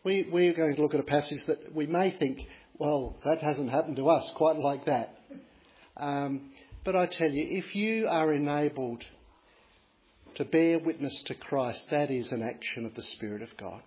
we're going to look at a passage that we may think, well, that hasn't happened to us quite like that. But I tell you, if you are enabled to bear witness to Christ, that is an action of the Spirit of God.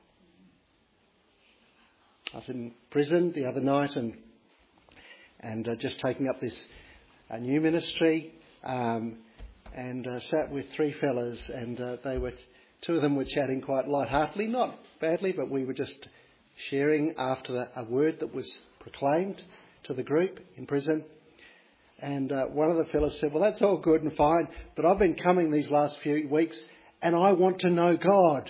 I was in prison the other night and just taking up this new ministry and sat with three fellas, and two of them were chatting quite lightheartedly, not badly, but we were just sharing after a word that was proclaimed to the group in prison. And one of the fellows said, well, that's all good and fine, but I've been coming these last few weeks and I want to know God.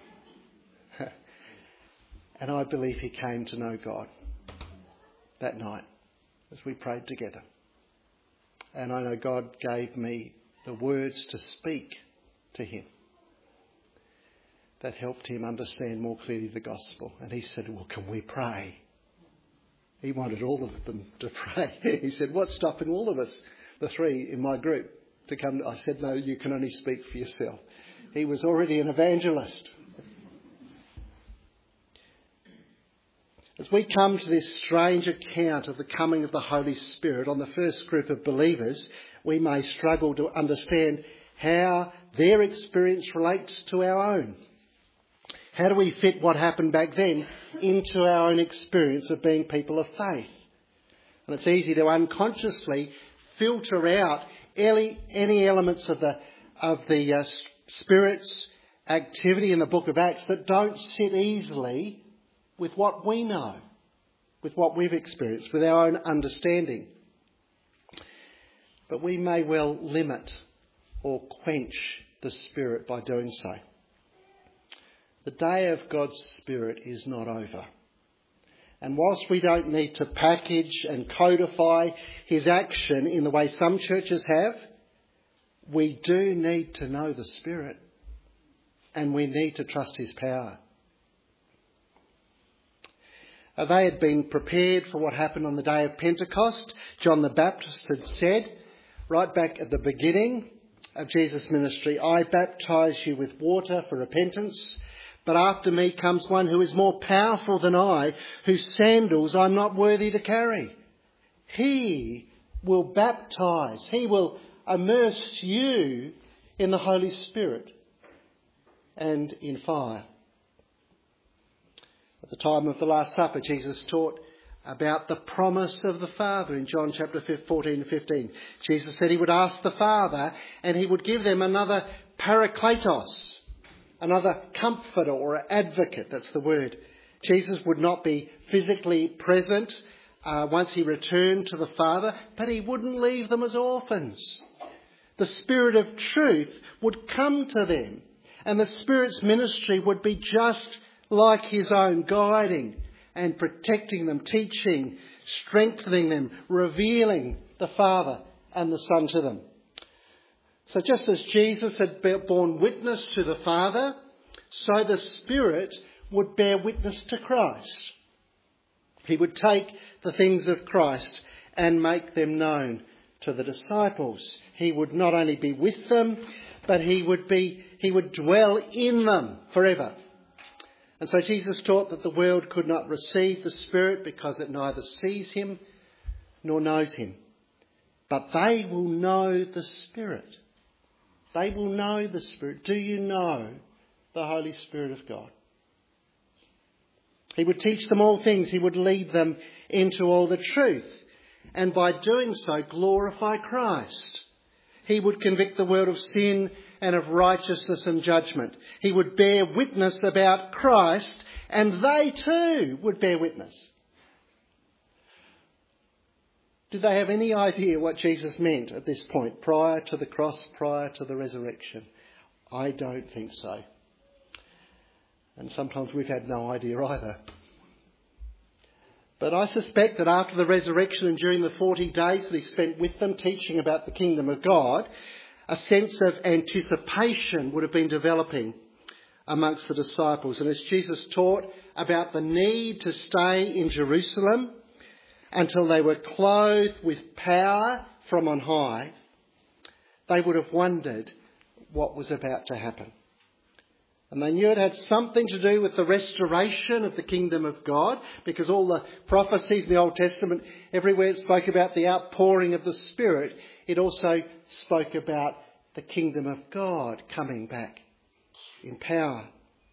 And I believe he came to know God that night as we prayed together. And I know God gave me the words to speak to him that helped him understand more clearly the gospel. And he said, well, can we pray? He wanted all of them to pray. He said, what's stopping all of us, the three in my group, to come? I said, no, you can only speak for yourself. He was already an evangelist. As we come to this strange account of the coming of the Holy Spirit on the first group of believers, we may struggle to understand how their experience relates to our own. How do we fit what happened back then into our own experience of being people of faith? And it's easy to unconsciously filter out any elements of the Spirit's activity in the book of Acts that don't sit easily with what we know, with what we've experienced, with our own understanding. But we may well limit or quench the Spirit by doing so. The day of God's Spirit is not over. And whilst we don't need to package and codify his action in the way some churches have, we do need to know the Spirit. And we need to trust his power. They had been prepared for what happened on the day of Pentecost. John the Baptist had said, right back at the beginning of Jesus' ministry, I baptise you with water for repentance, but after me comes one who is more powerful than I, whose sandals I'm not worthy to carry. He will baptise, he will immerse you in the Holy Spirit and in fire. At the time of the Last Supper, Jesus taught about the promise of the Father in John chapter 14 and 15. Jesus said he would ask the Father and he would give them another parakletos, another comforter or advocate, that's the word. Jesus would not be physically present once he returned to the Father, but he wouldn't leave them as orphans. The Spirit of truth would come to them, and the Spirit's ministry would be just like his own, guiding and protecting them, teaching, strengthening them, revealing the Father and the Son to them. So just as Jesus had borne witness to the Father, so the Spirit would bear witness to Christ. He would take the things of Christ and make them known to the disciples. He would not only be with them, but he would dwell in them forever. And so Jesus taught that the world could not receive the Spirit because it neither sees him nor knows him. But they will know the Spirit. They will know the Spirit. Do you know the Holy Spirit of God? He would teach them all things. He would lead them into all the truth. And by doing so, glorify Christ. He would convict the world of sin and of righteousness and judgment. He would bear witness about Christ, and they too would bear witness. Did they have any idea what Jesus meant at this point, prior to the cross, prior to the resurrection? I don't think so. And sometimes we've had no idea either. But I suspect that after the resurrection and during the 40 days that he spent with them teaching about the kingdom of God, a sense of anticipation would have been developing amongst the disciples. And as Jesus taught about the need to stay in Jerusalem until they were clothed with power from on high, they would have wondered what was about to happen. And they knew it had something to do with the restoration of the kingdom of God, because all the prophecies in the Old Testament, everywhere it spoke about the outpouring of the Spirit, it also spoke about the kingdom of God coming back in power.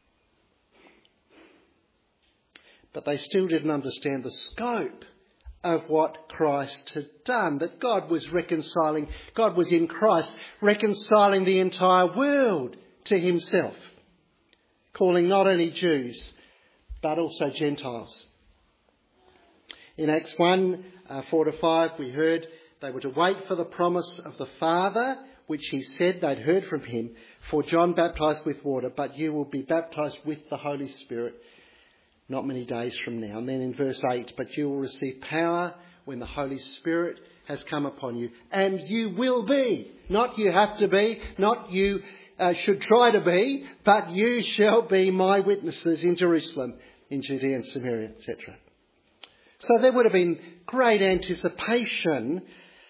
But they still didn't understand the scope of what Christ had done, that God was reconciling, God was in Christ reconciling the entire world to himself, calling not only Jews but also Gentiles. In Acts 1, 4-5, we heard they were to wait for the promise of the Father, which he said they'd heard from him. For John baptised with water, but you will be baptised with the Holy Spirit not many days from now. And then in verse 8, but you will receive power when the Holy Spirit has come upon you. And you will be, not you have to be, not you should try to be, but you shall be my witnesses in Jerusalem, in Judea and Samaria, etc. So there would have been great anticipation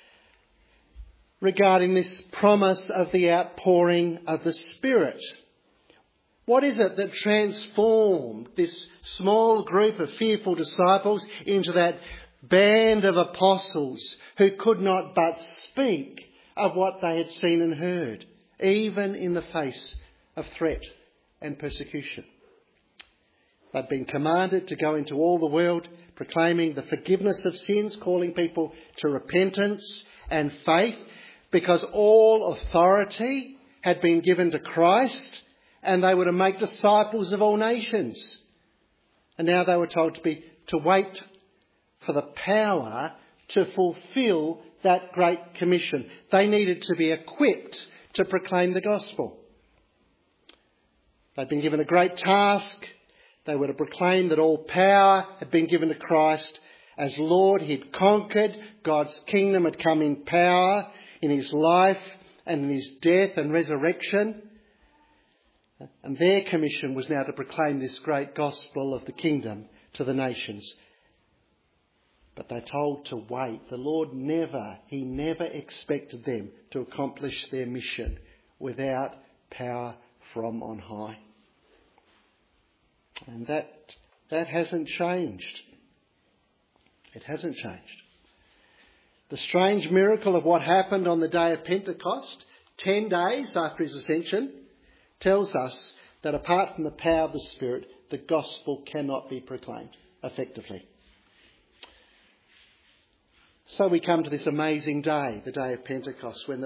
regarding this promise of the outpouring of the Spirit. What is it that transformed this small group of fearful disciples into that band of apostles who could not but speak of what they had seen and heard, even in the face of threat and persecution? They'd been commanded to go into all the world, proclaiming the forgiveness of sins, calling people to repentance and faith, because all authority had been given to Christ, and they were to make disciples of all nations. And now they were told to wait for the power to fulfil that great commission. They needed to be equipped to proclaim the gospel. They'd been given a great task. They were to proclaim that all power had been given to Christ. As Lord, he'd conquered. God's kingdom had come in power in his life and in his death and resurrection. And their commission was now to proclaim this great gospel of the kingdom to the nations. But they're told to wait. The Lord never expected them to accomplish their mission without power from on high. And that hasn't changed. It hasn't changed. The strange miracle of what happened on the day of Pentecost, 10 days after his ascension, tells us that apart from the power of the Spirit, the gospel cannot be proclaimed effectively. So we come to this amazing day, the day of Pentecost, when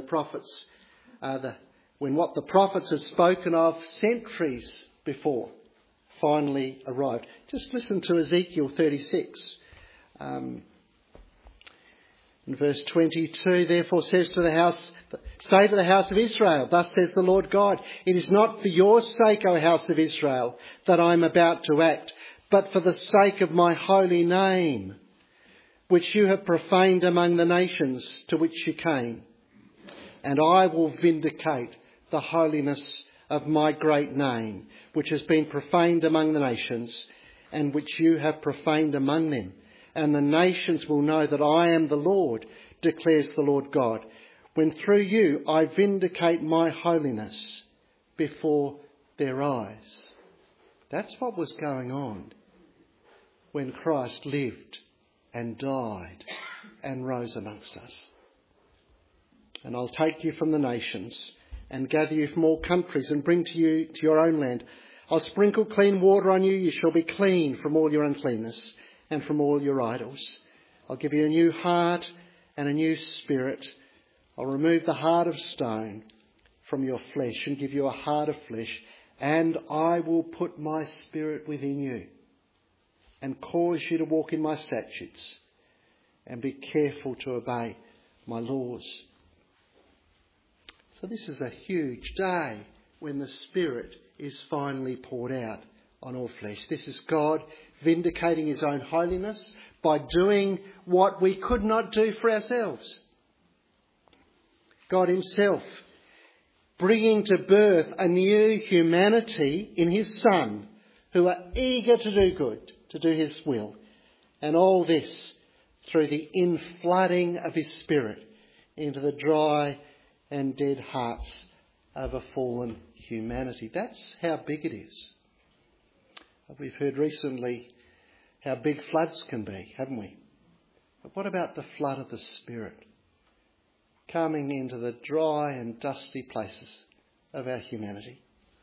when what the prophets had spoken of centuries before finally arrived. Just listen to Ezekiel 36. In verse 22, therefore say to the house of Israel, thus says the Lord God, it is not for your sake, O house of Israel, that I am about to act, but for the sake of my holy name, which you have profaned among the nations to which you came. And I will vindicate the holiness of my great name, which has been profaned among the nations, and which you have profaned among them. And the nations will know that I am the Lord, declares the Lord God, when through you I vindicate my holiness before their eyes. That's what was going on when Christ lived and died and rose amongst us. And I'll take you from the nations and gather you from all countries and bring you to your own land. I'll sprinkle clean water on you. You shall be clean from all your uncleanness and from all your idols. I'll give you a new heart and a new spirit. I'll remove the heart of stone from your flesh and give you a heart of flesh. And I will put my spirit within you and cause you to walk in my statutes and be careful to obey my laws. So this is a huge day when the Spirit is finally poured out on all flesh. This is God vindicating his own holiness by doing what we could not do for ourselves. God himself bringing to birth a new humanity in his Son, who are eager to do good, to do his will. And all this through the inflooding of his Spirit into the dry and dead hearts of a fallen humanity. That's how big it is. We've heard recently how big floods can be, haven't we? But what about the flood of the Spirit coming into the dry and dusty places of our humanity?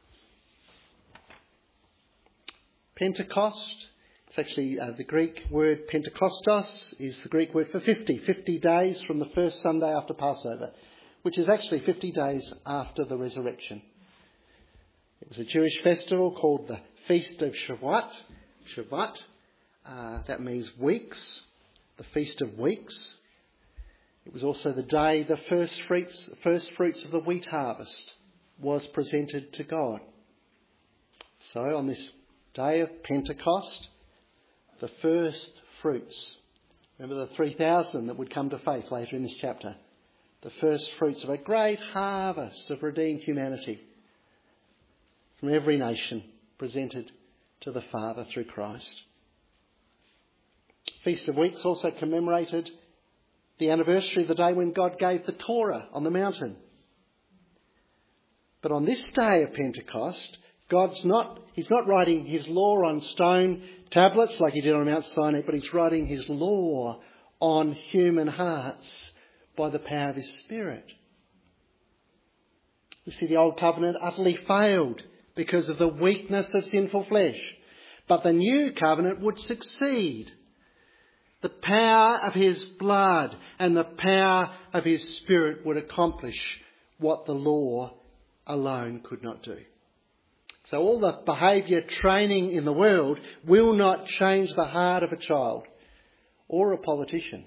Pentecost, it's actually the Greek word Pentekostos is the Greek word for 50 days from the first Sunday after Passover, which is actually 50 days after the resurrection. It was a Jewish festival called the Feast of Shavuot. That means weeks, the Feast of Weeks. It was also the day the first fruits of the wheat harvest was presented to God. So on this day of Pentecost, the first fruits, remember the 3,000 that would come to faith later in this chapter, the first fruits of a great harvest of redeemed humanity from every nation presented to the Father through Christ. Feast of Weeks also commemorated the anniversary of the day when God gave the Torah on the mountain. But on this day of Pentecost, He's not writing his law on stone tablets like he did on Mount Sinai, but he's writing his law on human hearts by the power of his Spirit. You see, the old covenant utterly failed because of the weakness of sinful flesh. But the new covenant would succeed. The power of his blood and the power of his Spirit would accomplish what the law alone could not do. So all the behaviour training in the world will not change the heart of a child or a politician.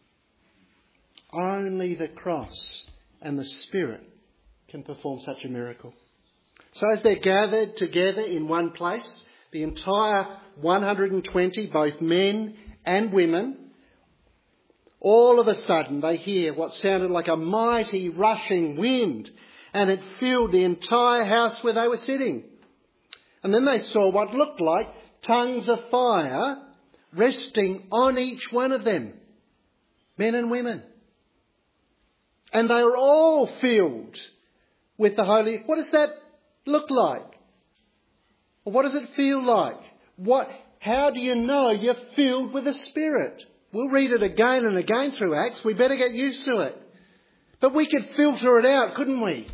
Only the cross and the Spirit can perform such a miracle. So as they're gathered together in one place, the entire 120, both men and women, all of a sudden they hear what sounded like a mighty rushing wind, and it filled the entire house where they were sitting. And then they saw what looked like tongues of fire resting on each one of them, men and women. And they were all filled with the Holy... What does that look like? Or what does it feel like? How do you know you're filled with the Spirit? We'll read it again and again through Acts. We better get used to it. But we could filter it out, couldn't we?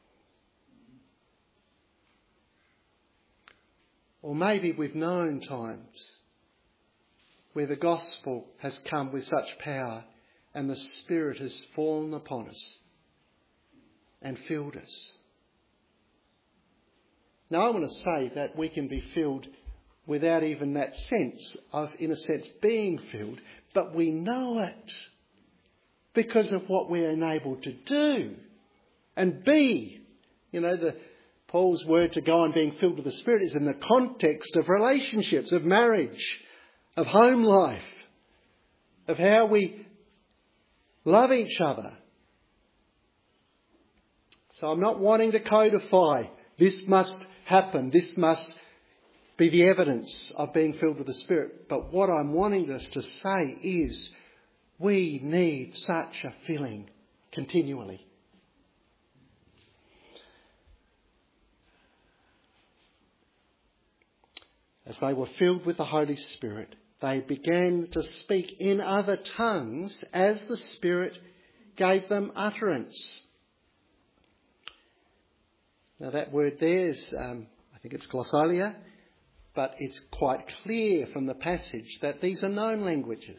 Or maybe we've known times where the gospel has come with such power and the Spirit has fallen upon us and filled us. Now I want to say that we can be filled without even that sense of, in a sense, being filled, but we know it because of what we're enabled to do and be. You know, Paul's word to go on being filled with the Spirit is in the context of relationships, of marriage, of home life, of how we love each other. So I'm not wanting to codify, this must happen, this must be the evidence of being filled with the Spirit. But what I'm wanting us to say is we need such a filling continually. As they were filled with the Holy Spirit, they began to speak in other tongues as the Spirit gave them utterance. Now that word there is, I think it's glossolalia, but it's quite clear from the passage that these are known languages.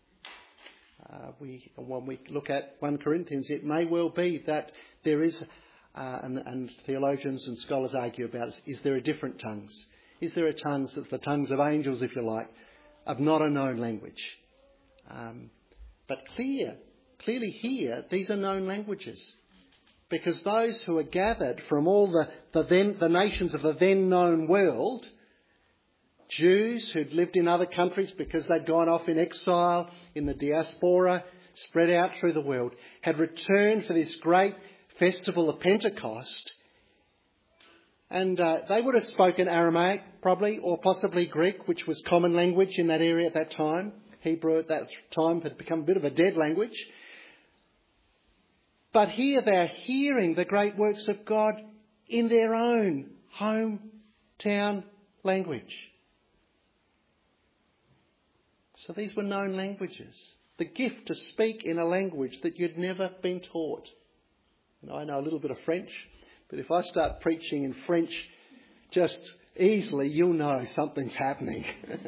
When we look at 1 Corinthians, it may well be that there is, and theologians and scholars argue about it, is there a different tongues? Is there a tongues that's the tongues of angels, if you like, of not a known language? But clearly here, these are known languages. Because those who are gathered from all the nations of the then known world, Jews who'd lived in other countries because they'd gone off in exile in the diaspora, spread out through the world, had returned for this great festival of Pentecost. And they would have spoken Aramaic probably, or possibly Greek, which was common language in that area at that time. Hebrew at that time had become a bit of a dead language. But here they're hearing the great works of God in their own hometown language. So these were known languages. The gift to speak in a language that you'd never been taught. And I know a little bit of French, but if I start preaching in French just easily, you'll know something's happening.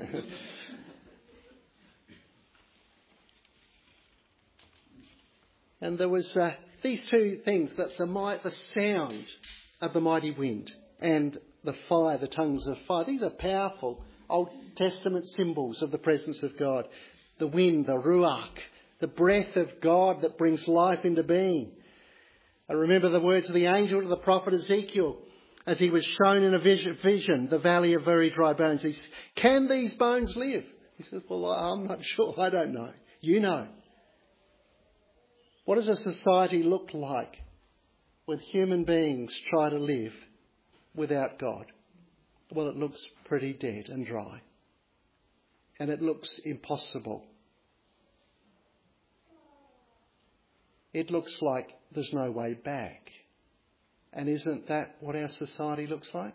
And there was these two things, that the sound of the mighty wind and the fire, the tongues of fire. These are powerful Old Testament symbols of the presence of God. The wind, the ruach, the breath of God that brings life into being. I remember the words of the angel to the prophet Ezekiel as he was shown in a vision, the valley of very dry bones. He said, "Can these bones live?" He said, "Well, I'm not sure. I don't know. You know." What does a society look like when human beings try to live without God? Well, it looks pretty dead and dry. And it looks impossible. It looks like there's no way back. And isn't that what our society looks like?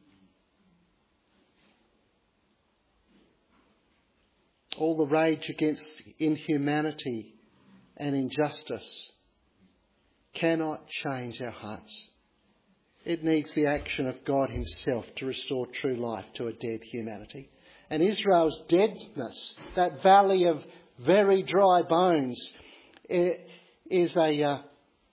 All the rage against inhumanity and injustice cannot change our hearts. It needs the action of God himself to restore true life to a dead humanity. And Israel's deadness, that valley of very dry bones, is a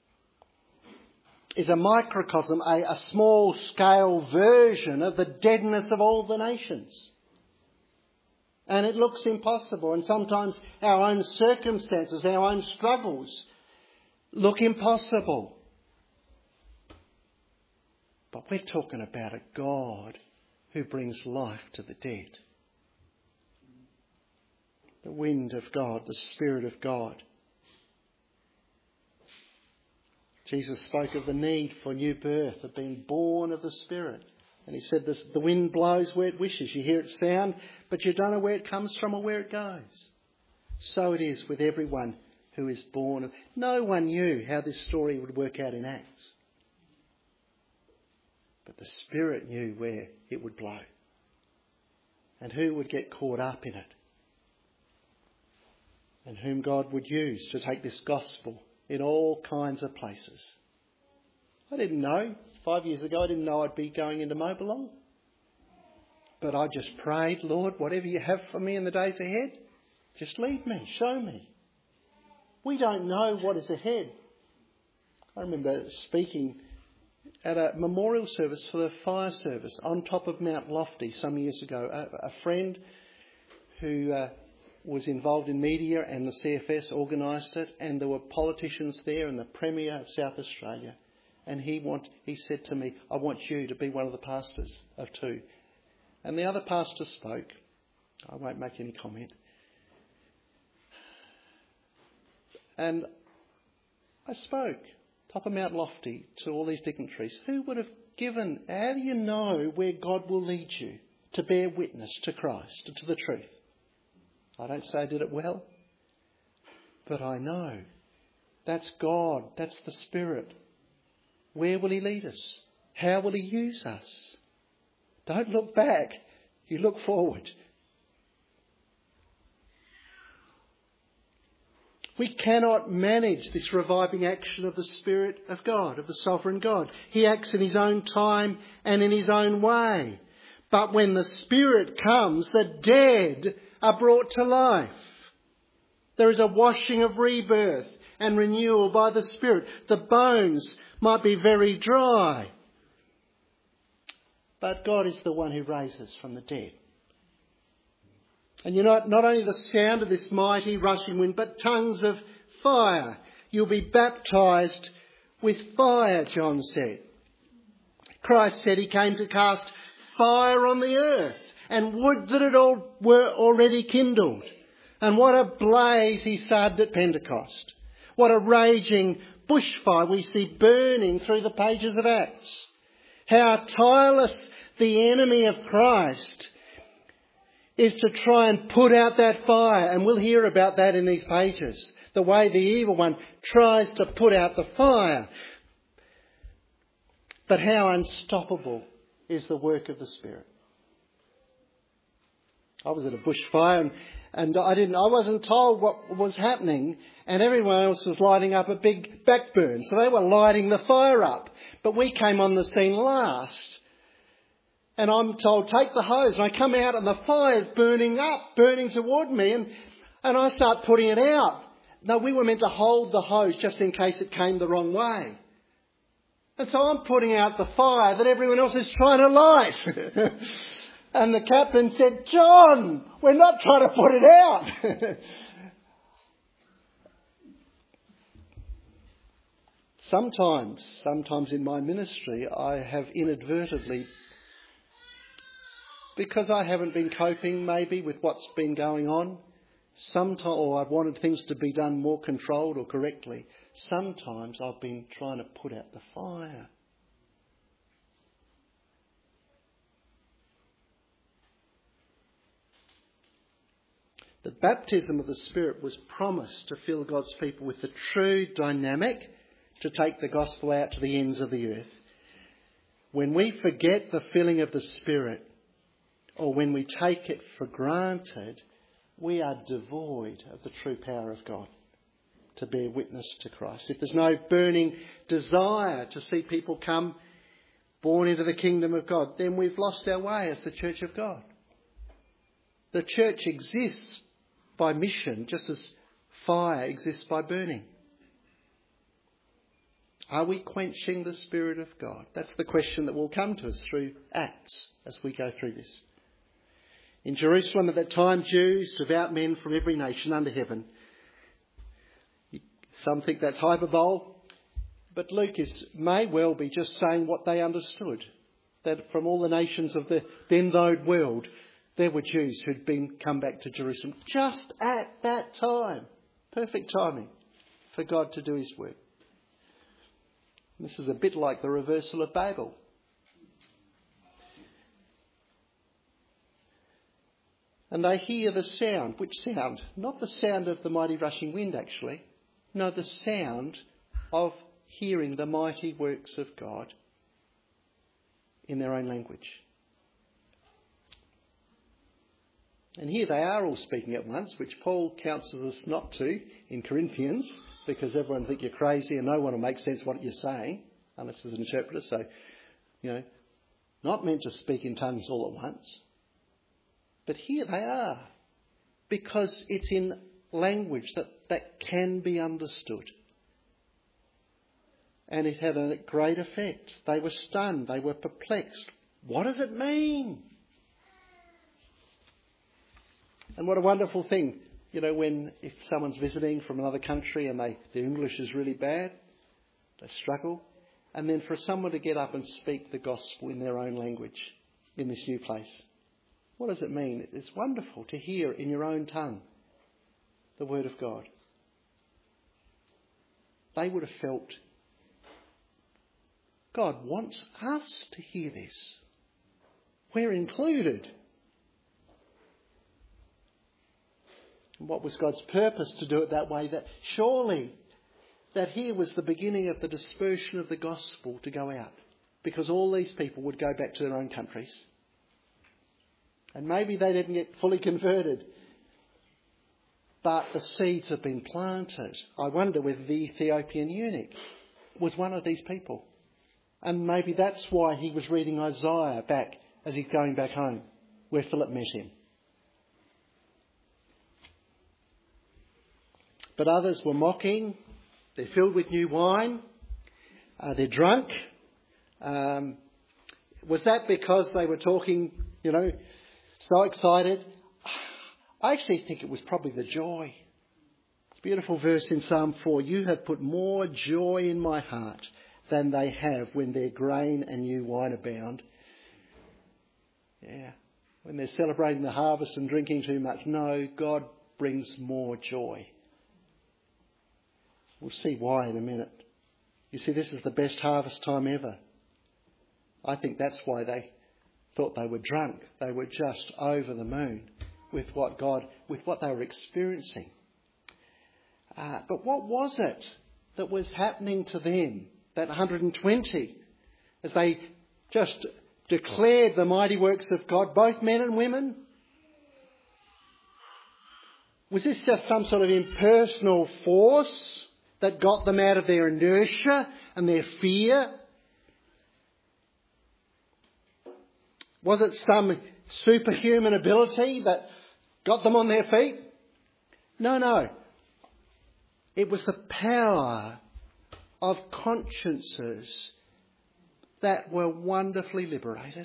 microcosm, a small-scale version of the deadness of all the nations. And it looks impossible. And sometimes our own circumstances, our own struggles look impossible. But we're talking about a God who brings life to the dead. The wind of God, the Spirit of God. Jesus spoke of the need for new birth, of being born of the Spirit. And he said this, the wind blows where it wishes. You hear it sound, but you don't know where it comes from or where it goes. So it is with everyone who is born of... No one knew how this story would work out in Acts. But the Spirit knew where it would blow. And who would get caught up in it. And whom God would use to take this gospel in all kinds of places. I didn't know. 5 years ago, I didn't know I'd be going into Mobilong. But I just prayed, Lord, whatever you have for me in the days ahead, just lead me, show me. We don't know what is ahead. I remember speaking at a memorial service for the fire service on top of Mount Lofty some years ago. A friend who was involved in media and the CFS organised it, and there were politicians there and the Premier of South Australia. And he said to me, I want you to be one of the pastors of two. And the other pastor spoke. I won't make any comment. And I spoke, top of Mount Lofty, to all these dignitaries. Who would have given, how do you know where God will lead you to bear witness to Christ and to the truth? I don't say I did it well, but I know. That's God, that's the Spirit. Where will he lead us? How will he use us? Don't look back, you look forward. We cannot manage this reviving action of the Spirit of God, of the sovereign God. He acts in his own time and in his own way. But when the Spirit comes, the dead are brought to life. There is a washing of rebirth and renewal by the Spirit. The bones might be very dry, but God is the one who raises from the dead. And you know, not only the sound of this mighty rushing wind, but tongues of fire. You'll be baptised with fire, John said. Christ said he came to cast fire on the earth, and would that it all were already kindled. And what a blaze he started at Pentecost. What a raging bushfire we see burning through the pages of Acts. How tireless the enemy of Christ is to try and put out that fire. And we'll hear about that in these pages. the way the evil one tries to put out the fire. But how unstoppable is the work of the Spirit. I was at a bushfire and I wasn't told what was happening, and everyone else was lighting up a big backburn. So they were lighting the fire up. But we came on the scene last. And I'm told, take the hose. And I come out and the fire's burning toward me. And I start putting it out. No, we were meant to hold the hose just in case it came the wrong way. And so I'm putting out the fire that everyone else is trying to light. And the captain said, John, we're not trying to put it out. Sometimes in my ministry, I have inadvertently, because I haven't been coping maybe with what's been going on, or I've wanted things to be done more controlled or correctly, sometimes I've been trying to put out the fire. The baptism of the Spirit was promised to fill God's people with the true dynamic to take the gospel out to the ends of the earth. When we forget the filling of the Spirit, or when we take it for granted, we are devoid of the true power of God to bear witness to Christ. If there's no burning desire to see people come born into the kingdom of God, then we've lost our way as the church of God. The church exists by mission, just as fire exists by burning. Are we quenching the Spirit of God? That's the question that will come to us through Acts as we go through this. In Jerusalem at that time, Jews, devout men from every nation under heaven. Some think that's hyperbole, but Luke may well be just saying what they understood. That from all the nations of the then-known world, there were Jews who'd come back to Jerusalem just at that time. Perfect timing for God to do his work. This is a bit like the reversal of Babel. And they hear the sound. Which sound? Not the sound of the mighty rushing wind, actually. No, the sound of hearing the mighty works of God in their own language. And here they are all speaking at once, which Paul counsels us not to in Corinthians, because everyone think you're crazy and no one will make sense what you're saying, unless there's an interpreter. So, not meant to speak in tongues all at once. But here they are, because it's in language that can be understood. And it had a great effect. They were stunned. They were perplexed. What does it mean? And what a wonderful thing, if someone's visiting from another country and their English is really bad, they struggle, and then for someone to get up and speak the gospel in their own language in this new place. What does it mean? It's wonderful to hear in your own tongue the word of God. They would have felt, God wants us to hear this. We're included. And what was God's purpose to do it that way? That surely that here was the beginning of the dispersion of the gospel to go out. Because all these people would go back to their own countries. And maybe they didn't get fully converted. But the seeds have been planted. I wonder whether the Ethiopian eunuch was one of these people. And maybe that's why he was reading Isaiah back as he's going back home, where Philip met him. But others were mocking. They're filled with new wine. They're drunk. Was that because they were talking, so excited? I actually think it was probably the joy. It's a beautiful verse in Psalm 4. You have put more joy in my heart than they have when their grain and new wine abound. Yeah. When they're celebrating the harvest and drinking too much. No, God brings more joy. We'll see why in a minute. You see, this is the best harvest time ever. I think that's why they thought they were drunk. They were just over the moon with what they were experiencing. But what was it that was happening to them, that 120, as they just declared the mighty works of God, both men and women? Was this just some sort of impersonal force that got them out of their inertia and their fear? Was it some superhuman ability that got them on their feet? No. It was the power of consciences that were wonderfully liberated.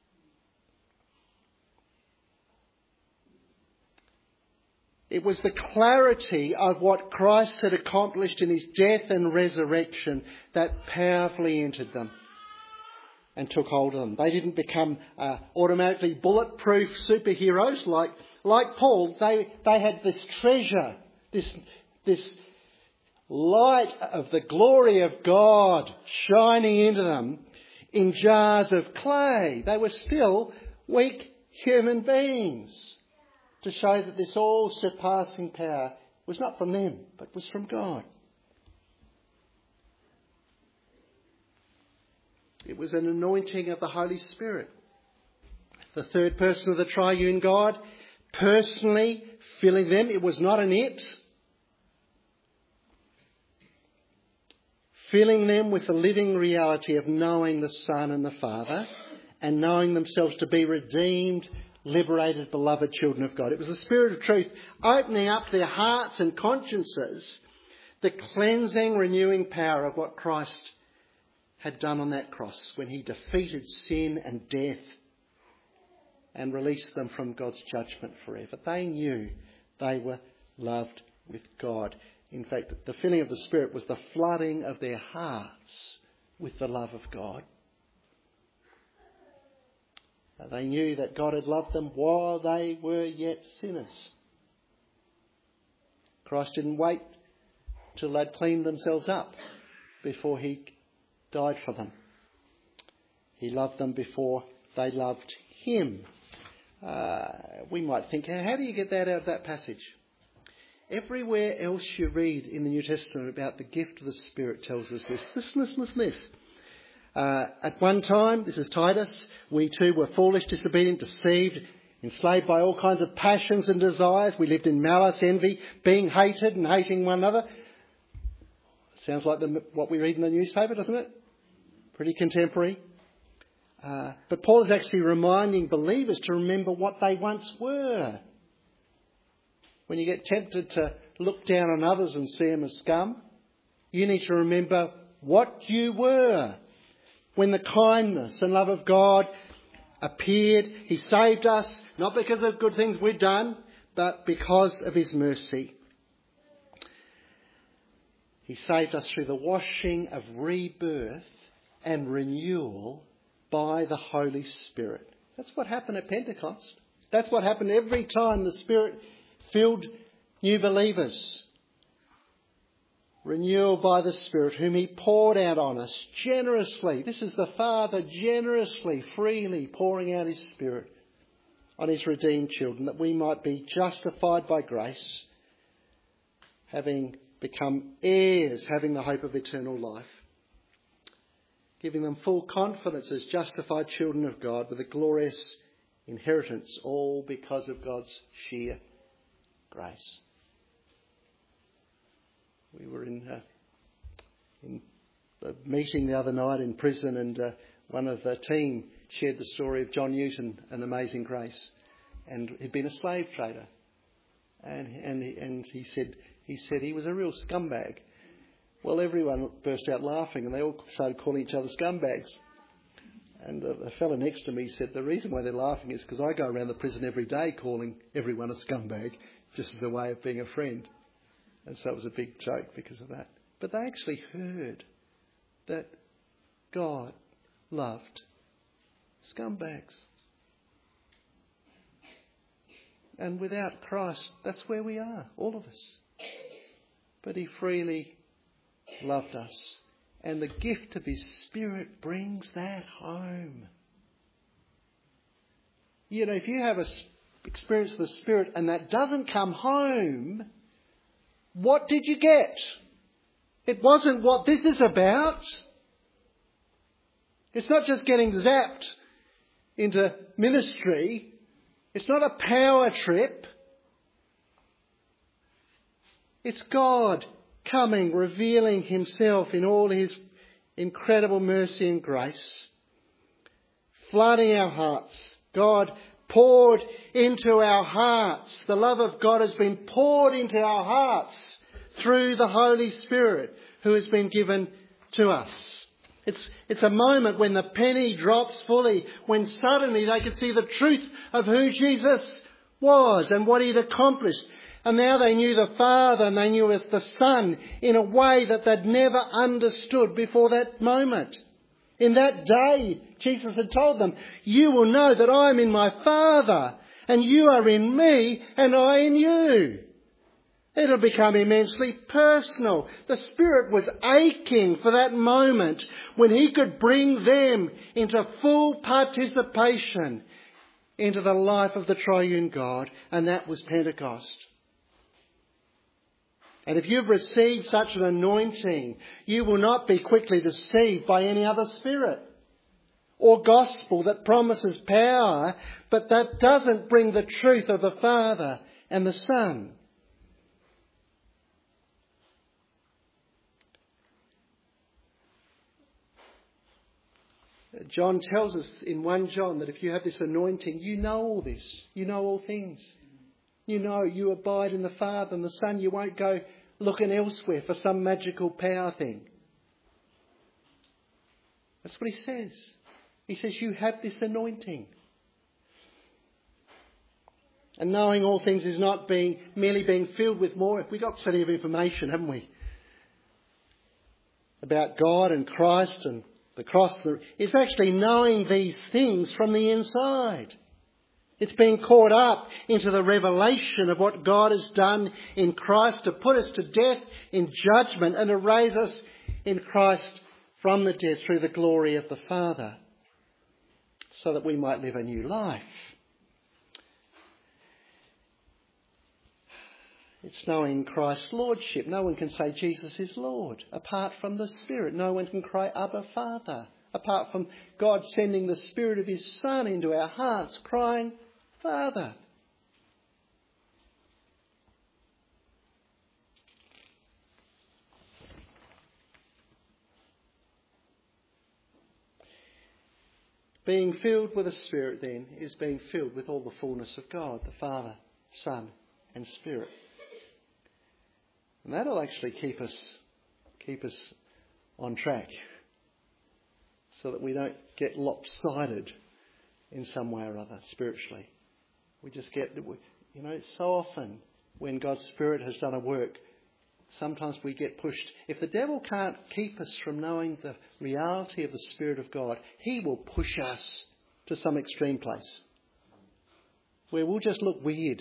It was the clarity of what Christ had accomplished in his death and resurrection that powerfully entered them and took hold of them. They didn't become automatically bulletproof superheroes like Paul. They had this treasure, this light of the glory of God shining into them in jars of clay. They were still weak human beings, to show that this all-surpassing power was not from them, but was from God. It was an anointing of the Holy Spirit. The third person of the triune God, personally filling them. It was not an it. Filling them with the living reality of knowing the Son and the Father, and knowing themselves to be redeemed, liberated, beloved children of God. It was the Spirit of truth opening up their hearts and consciences, the cleansing, renewing power of what Christ had done on that cross when he defeated sin and death and released them from God's judgment forever. They knew they were loved with God. In fact, the filling of the Spirit was the flooding of their hearts with the love of God. They knew that God had loved them while they were yet sinners. Christ didn't wait till they'd cleaned themselves up before he died for them. He loved them before they loved him. We might think, how do you get that out of that passage? Everywhere else you read in the New Testament about the gift of the Spirit tells us this. Listen. At one time, this is Titus, we too were foolish, disobedient, deceived, enslaved by all kinds of passions and desires. We lived in malice, envy, being hated and hating one another. Sounds like what we read in the newspaper, doesn't it? Pretty contemporary. But Paul is actually reminding believers to remember what they once were. When you get tempted to look down on others and see them as scum, you need to remember what you were. When the kindness and love of God appeared, he saved us, not because of good things we'd done, but because of his mercy. He saved us through the washing of rebirth and renewal by the Holy Spirit. That's what happened at Pentecost. That's what happened every time the Spirit filled new believers. Renewal by the Spirit, whom he poured out on us generously. This is the Father generously, freely pouring out his Spirit on his redeemed children, that we might be justified by grace, having become heirs, having the hope of eternal life, giving them full confidence as justified children of God with a glorious inheritance, all because of God's sheer grace. We were in a meeting the other night in prison, and one of the team shared the story of John Newton and Amazing Grace, and he'd been a slave trader, and he said he was a real scumbag. Well, everyone burst out laughing, and they all started calling each other scumbags. And the fellow next to me said, the reason why they're laughing is because I go around the prison every day calling everyone a scumbag, just as a way of being a friend. And so it was a big joke because of that. But they actually heard that God loved scumbags. And without Christ, that's where we are, all of us. But he freely loved us. And the gift of his Spirit brings that home. You know, if you have an experience of the Spirit and that doesn't come home, what did you get? It wasn't what this is about. It's not just getting zapped into ministry. It's not a power trip. It's God coming, revealing himself in all his incredible mercy and grace, flooding our hearts. God poured into our hearts. The love of God has been poured into our hearts through the Holy Spirit who has been given to us. It's a moment when the penny drops fully, when suddenly they could see the truth of who Jesus was and what he'd accomplished. And now they knew the Father and they knew the Son in a way that they'd never understood before that moment. In that day, Jesus had told them, you will know that I am in my Father and you are in me and I in you. It'll become immensely personal. The Spirit was aching for that moment when he could bring them into full participation into the life of the triune God, and that was Pentecost. And if you've received such an anointing, you will not be quickly deceived by any other spirit or gospel that promises power, but that doesn't bring the truth of the Father and the Son. John tells us in 1 John that if you have this anointing, you know all this. You know all things. You know you abide in the Father and the Son. You won't go looking elsewhere for some magical power thing. That's what he says. He says you have this anointing. And knowing all things is not merely being filled with more. We've got plenty of information, haven't we? About God and Christ and the cross. It's actually knowing these things from the inside. It's being caught up into the revelation of what God has done in Christ to put us to death in judgment and to raise us in Christ from the dead through the glory of the Father, so that we might live a new life. It's knowing Christ's lordship. No one can say Jesus is Lord apart from the Spirit. No one can cry Abba, Father, apart from God sending the Spirit of his Son into our hearts, crying, Father. Being filled with the Spirit, then, is being filled with all the fullness of God, the Father, Son and Spirit. And that'll actually keep us on track, so that we don't get lopsided in some way or other spiritually. We just get, so often when God's Spirit has done a work, sometimes we get pushed. If the devil can't keep us from knowing the reality of the Spirit of God, he will push us to some extreme place where we'll just look weird,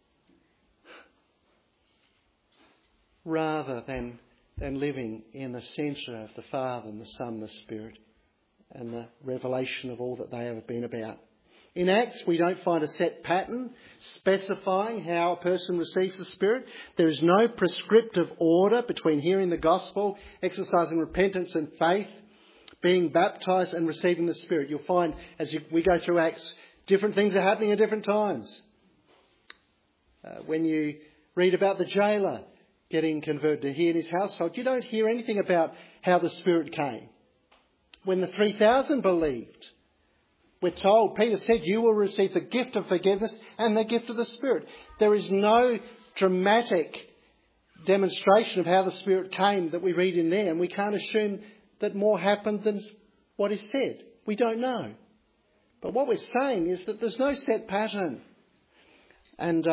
rather than living in the centre of the Father and the Son and the Spirit and the revelation of all that they have been about. In Acts, we don't find a set pattern specifying how a person receives the Spirit. There is no prescriptive order between hearing the gospel, exercising repentance and faith, being baptised and receiving the Spirit. You'll find as we go through Acts, different things are happening at different times. When you read about the jailer getting converted, he and his household, you don't hear anything about how the Spirit came. When the 3,000 believed, we're told, Peter said, you will receive the gift of forgiveness and the gift of the Spirit. There is no dramatic demonstration of how the Spirit came that we read in there, and we can't assume that more happened than what is said. We don't know. But what we're saying is that there's no set pattern. And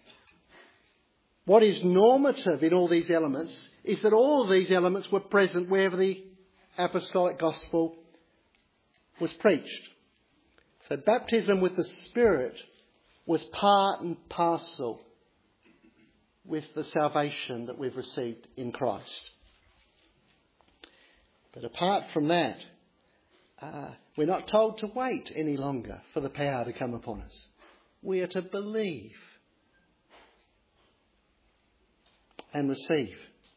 what is normative in all these elements is that all of these elements were present wherever the apostolic gospel was preached. So baptism with the Spirit was part and parcel with the salvation that we've received in Christ. But apart from that, we're not told to wait any longer for the power to come upon us. We are to believe. and receive.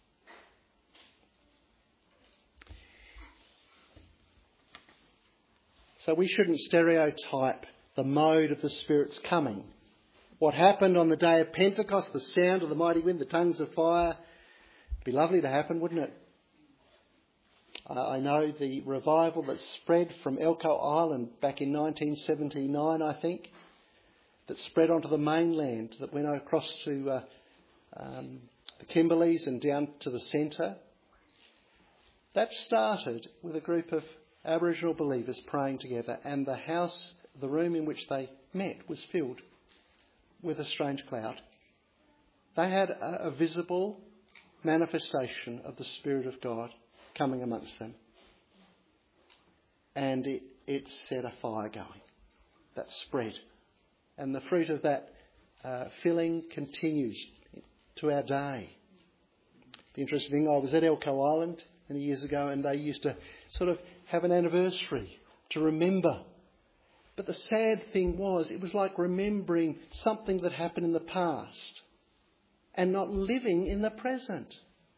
So we shouldn't stereotype the mode of the Spirit's coming. What happened on the day of Pentecost, the sound of the mighty wind, the tongues of fire, it'd be lovely to happen, wouldn't it? I know the revival that spread from Elcho Island back in 1979, I think, that spread onto the mainland, that went across to the Kimberleys and down to the centre. That started with a group of Aboriginal believers praying together, and the room in which they met was filled with a strange cloud. They had a visible manifestation of the Spirit of God coming amongst them. And it set a fire going that spread. And the fruit of that filling continues to our day. The interesting thing, I was at Elcho Island many years ago, and they used to sort of have an anniversary to remember. But the sad thing was, it was like remembering something that happened in the past and not living in the present.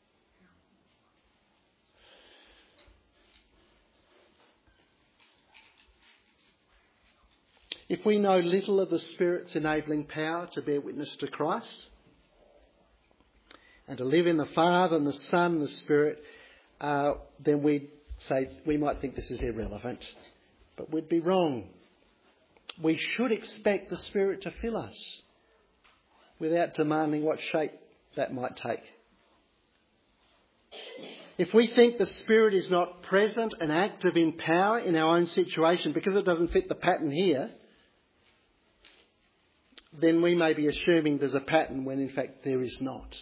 If we know little of the Spirit's enabling power to bear witness to Christ and to live in the Father and the Son and the Spirit, then we might think this is irrelevant, but we'd be wrong. We should expect the Spirit to fill us without demanding what shape that might take. If we think the Spirit is not present and active in power in our own situation because it doesn't fit the pattern here, then we may be assuming there's a pattern when in fact there is not.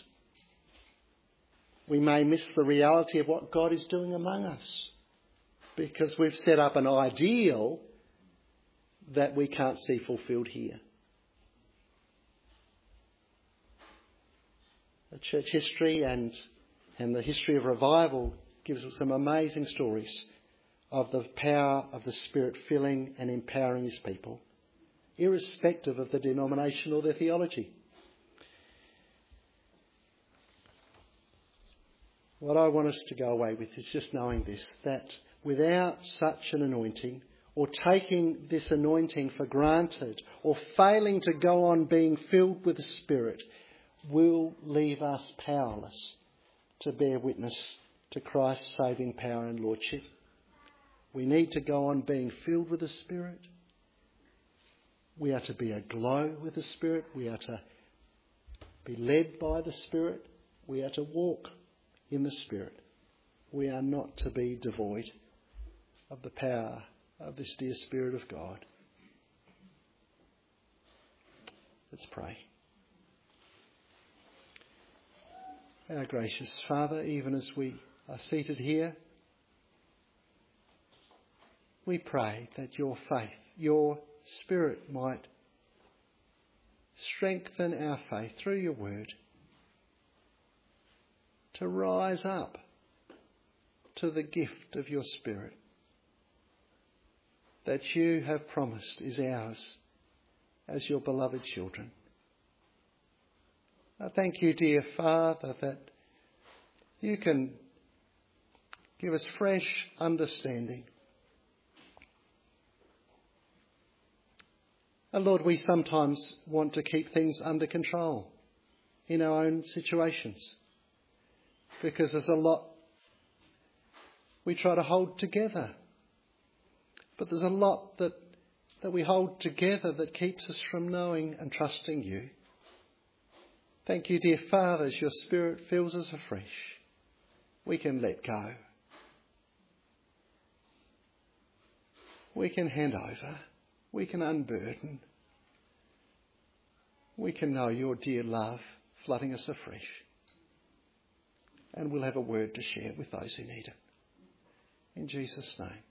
We may miss the reality of what God is doing among us because we've set up an ideal that we can't see fulfilled here. The church history and the history of revival gives us some amazing stories of the power of the Spirit filling and empowering His people, irrespective of the denomination or their theology. What I want us to go away with is just knowing this, that without such an anointing, or taking this anointing for granted, or failing to go on being filled with the Spirit, will leave us powerless to bear witness to Christ's saving power and lordship. We need to go on being filled with the Spirit. We are to be aglow with the Spirit. We are to be led by the Spirit. We are to walk in the Spirit. We are not to be devoid of the power of this dear Spirit of God. Let's pray. Our gracious Father, even as we are seated here, we pray that your faith, your Spirit might strengthen our faith through your word to rise up to the gift of your Spirit that you have promised is ours as your beloved children. I thank you, dear Father, that you can give us fresh understanding. Lord, we sometimes want to keep things under control in our own situations because there's a lot we try to hold together. But there's a lot that we hold together that keeps us from knowing and trusting you. Thank you, dear Father, as your Spirit fills us afresh. We can let go. We can hand over. We can unburden. We can know your dear love flooding us afresh. And we'll have a word to share with those who need it. In Jesus' name.